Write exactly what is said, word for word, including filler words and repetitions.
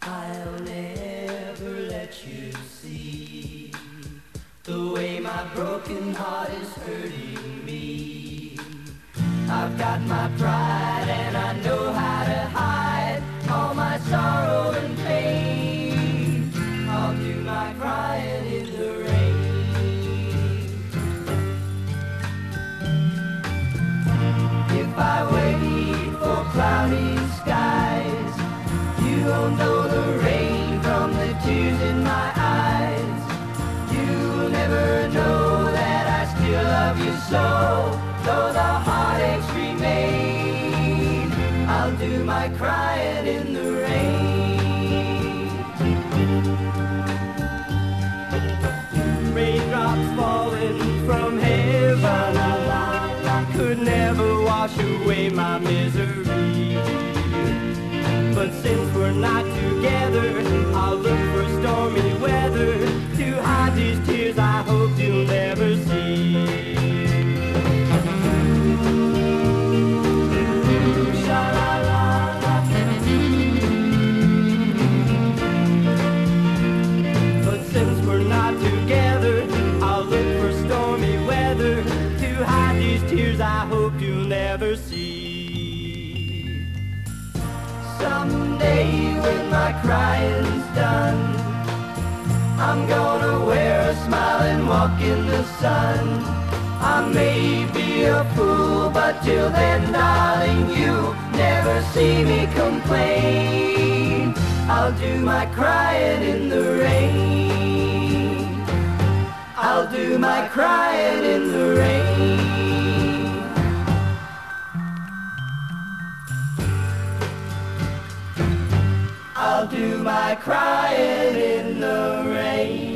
I'll never let you see the way my broken heart is hurting me. I've got my pride and I know how to hide all my sorrow and pain. I'll do my crying in the rain. If I wait for cloudy skies, you won't know the rain from the tears in my eyes. You'll never know that I still love you so, though the heartaches remain. I'll do my crying in the rain. Raindrops falling from heaven could never wash away my misery. But since we're not together, I'll look for stormy weather to hide these tears I hope you'll never see. Sha-la-la-la. But since we're not together, I'll look for stormy weather to hide these tears I hope you'll never see. Someday when my crying's done, I'm gonna wear a smile and walk in the sun. I may be a fool, but till then, darling, you'll never see me complain. I'll do my crying in the rain. I'll do my crying in the rain. I'll do my crying in the rain.